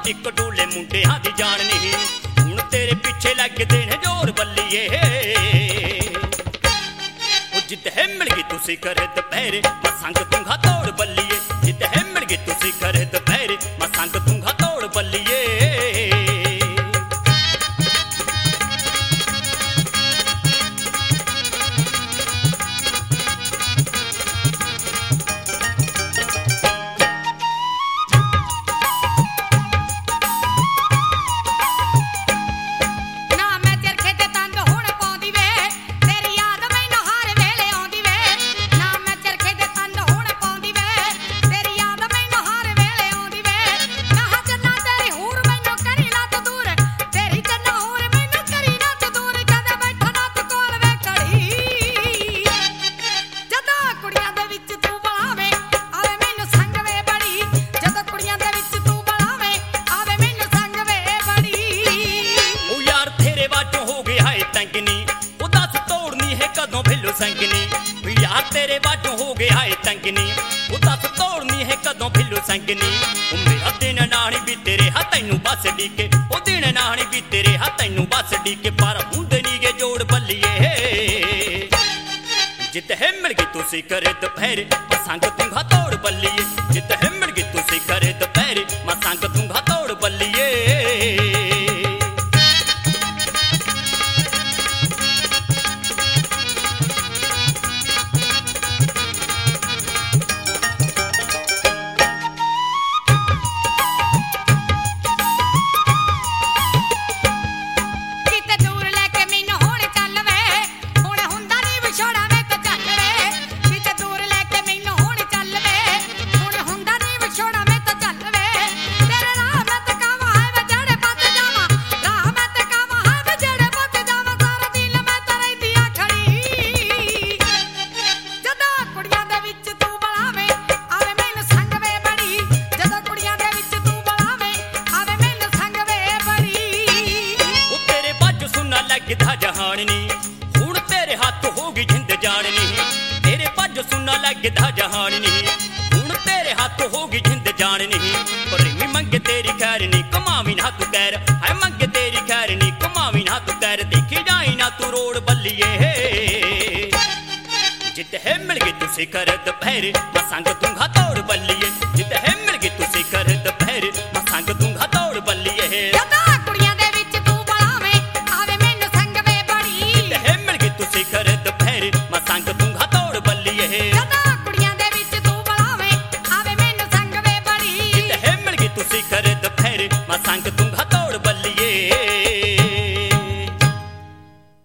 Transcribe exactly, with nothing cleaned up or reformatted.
ਇੱਕ ਡੋਲੇ ਮੁੰਡਿਆਂ ਦੀ ਜਾਨ ਨਹੀਂ ਹੁਣ ਤੇਰੇ ਪਿੱਛੇ ਲੱਗਦੇ ਨੇ ਜ਼ੋਰ ਬੱਲੀਏ ਉਹ ਜਿੱਥੇ ਮਿਲ ਗਈ ਤੁਸੀਂ ਕਰੇ ਦੁਪਹਿਰੇ ਮੈਂ ਸੰਗ ਤੁੰਘਾ ਤੋੜ ਬੱਲੀਏ ਜਿੱਥੇ ਮਿਲ ਗਈ ਤੁਸੀਂ ਕਰੇ ਦੁਪਹਿਰੇ ਮੈਂ ਸੰਗ ਤੁੰਘਾ ਤੋੜ ਬੱਲੀਏ संगनी यार तेरे बाजू हो गया है तंगनी उदास तोड़नी है कदों भिल्लू संगनी मेरा दिन नानी भी तेरे हाथ तैनू बस डीके ओ दिन नानी भी तेरे हाथ तैनू बस डीके पर हुंदे नी गे जोड़ बल्लिए जिथे मिल गई तुसी करे दोपहरे मैं संग तुंघा तोड़ बल्लिए जिथे मिल गई तुसी करे दोपहरे मैं संग तुंघा तोड़ बल्लिए ਹੁਣ ਤੇਰੇ ਹੱਥ ਹੋ ਗਈ ਜਿੰਦ ਜਾਣ ਨਹੀਂ ਤੇਰੇ ਭੱਜ ਸੁਣਨਾ ਲੱਗਦਾ ਜਹਾਨ ਨਹੀਂ ਹੁਣ ਤੇਰੇ ਹੱਥ ਹੋ ਗਈ ਜਿੰਦ ਜਾਣ ਨਹੀਂ ਪ੍ਰੇਮੀ ਮੰਗੇ ਤੇਰੀ ਖੈਰ ਨਹੀਂ ਕਮਾਵੀ ਨਾ ਤੂੰ ਕਹਿਰ ਹੈ ਮੰਗੇ ਤੇਰੀ ਖੈਰ ਨਹੀਂ ਕਮਾਵੀ ਨਾ ਤੂੰ ਕਹਿਰ ਦੇਖੀ ਜਾਈ ਨਾ ਤੂੰ ਰੋੜ ਬੱਲੀਏ ਜਿੱਥੇ ਮਿਲ ਗਈ ਤੁਸੀਂ ਕਰ ਦੁਪਹਿਰੇ ਮੈਂ ਸੰਗ ਤੁੰਘਾ ਤੋੜ ਬੱਲੀਏ ਜਿੱਥੇ